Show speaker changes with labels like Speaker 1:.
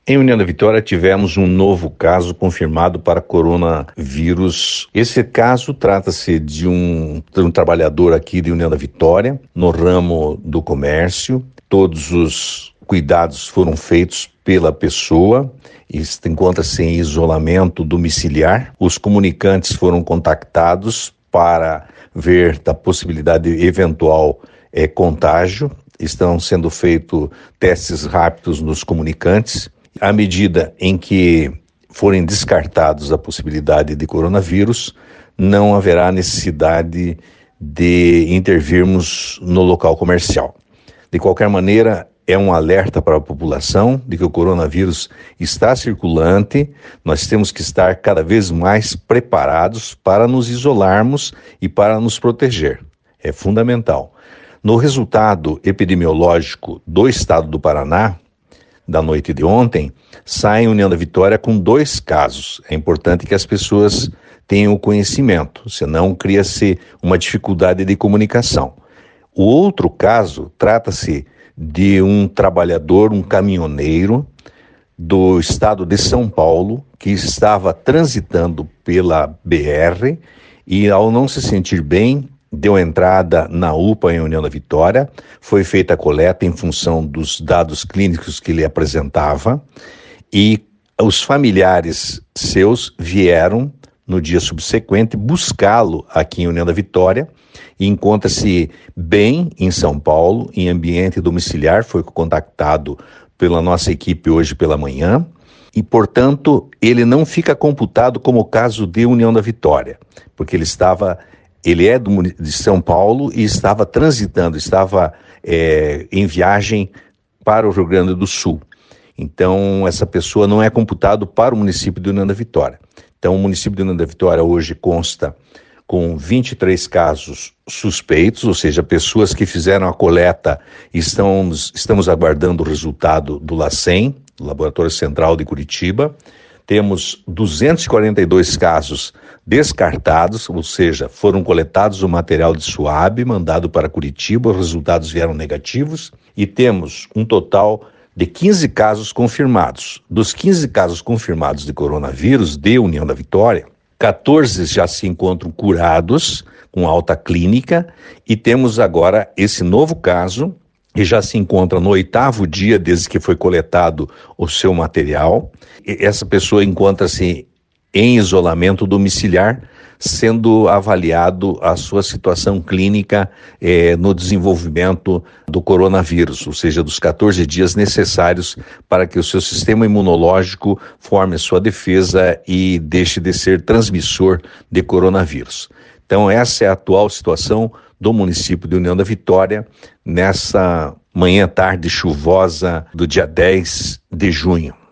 Speaker 1: Em União da Vitória, tivemos um novo caso confirmado para coronavírus. Esse caso trata-se de um trabalhador aqui de União da Vitória, no ramo do comércio. Todos os cuidados foram feitos pela pessoa e encontra-se em isolamento domiciliar. Os comunicantes foram contactados para ver da possibilidade de eventual contágio. Estão sendo feitos testes rápidos nos comunicantes. À medida em que forem descartados a possibilidade de coronavírus, não haverá necessidade de intervirmos no local comercial. De qualquer maneira, é um alerta para a população de que o coronavírus está circulante. Nós temos que estar cada vez mais preparados para nos isolarmos e para nos proteger. É fundamental. No resultado epidemiológico do estado do Paraná, da noite de ontem, sai em União da Vitória com 2 casos. É importante que as pessoas tenham o conhecimento, senão cria-se uma dificuldade de comunicação. O outro caso trata-se de um trabalhador, um caminhoneiro do estado de São Paulo, que estava transitando pela BR e, ao não se sentir bem, deu entrada na UPA em União da Vitória, foi feita a coleta em função dos dados clínicos que ele apresentava e os familiares seus vieram no dia subsequente buscá-lo aqui em União da Vitória e encontra-se bem em São Paulo, em ambiente domiciliar, foi contactado pela nossa equipe hoje pela manhã e, portanto, ele não fica computado como caso de União da Vitória, porque ele é de São Paulo e estava transitando, estava em viagem para o Rio Grande do Sul. Então, essa pessoa não é computado para o município de União da Vitória. Então, o município de União da Vitória hoje consta com 23 casos suspeitos, ou seja, pessoas que fizeram a coleta e estamos aguardando o resultado do LACEN, do Laboratório Central de Curitiba. Temos 242 casos descartados, ou seja, foram coletados o material de SWAB, mandado para Curitiba, os resultados vieram negativos, e temos um total de 15 casos confirmados. Dos 15 casos confirmados de coronavírus de União da Vitória, 14 já se encontram curados, com alta clínica, e temos agora esse novo caso, que já se encontra no 8º dia desde que foi coletado o seu material. Essa pessoa encontra-se em isolamento domiciliar, sendo avaliado a sua situação clínica no desenvolvimento do coronavírus, ou seja, dos 14 dias necessários para que o seu sistema imunológico forme sua defesa e deixe de ser transmissor de coronavírus. Então, essa é a atual situação do município de União da Vitória nessa manhã-tarde chuvosa do dia 10 de junho.